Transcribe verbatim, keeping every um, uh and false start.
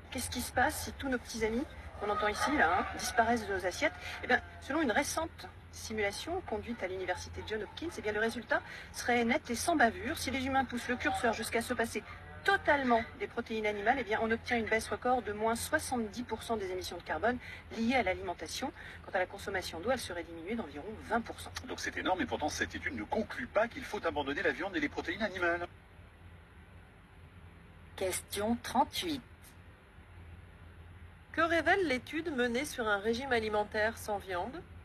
Qu'est-ce qui se passe si tous nos petits amis, qu'on entend ici, là, hein, disparaissent de nos assiettes? Eh bien, selon une récente simulation conduite à l'université John Hopkins, eh bien, le résultat serait net et sans bavure. Si les humains poussent le curseur jusqu'à se passer totalement des protéines animales, eh bien, on obtient une baisse record de moins soixante-dix pour cent des émissions de carbone liées à l'alimentation. Quant à la consommation d'eau, elle serait diminuée d'environ vingt pour cent. Donc c'est énorme, et pourtant cette étude ne conclut pas qu'il faut abandonner la viande et les protéines animales. Question trente-huit. Que révèle l'étude menée sur un régime alimentaire sans viande?